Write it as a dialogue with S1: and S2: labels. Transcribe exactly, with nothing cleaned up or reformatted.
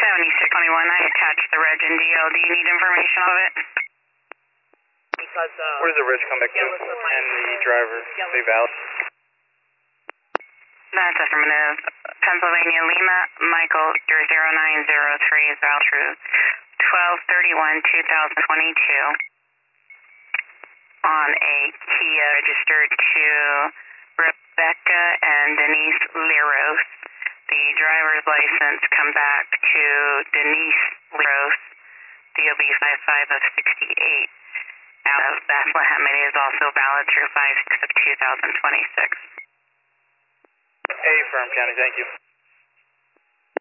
S1: seventy-six twenty-one, I attached the reg and D L. Do you need information of it?
S2: Because, uh...
S3: Where does the reg come back to? And the driver, they valid?
S1: That's affirmative. Pennsylvania Lima, Michael, zero nine zero three is valid true. twelve thirty-one twenty twenty-two. On a Kia registered to Rebecca and Denise Liros. The driver's license come back to Denise Liros, D O B five five of sixty-eight. Out of Bethlehem, it is also valid through five six of two thousand twenty-six.
S3: A, Firm County, thank you.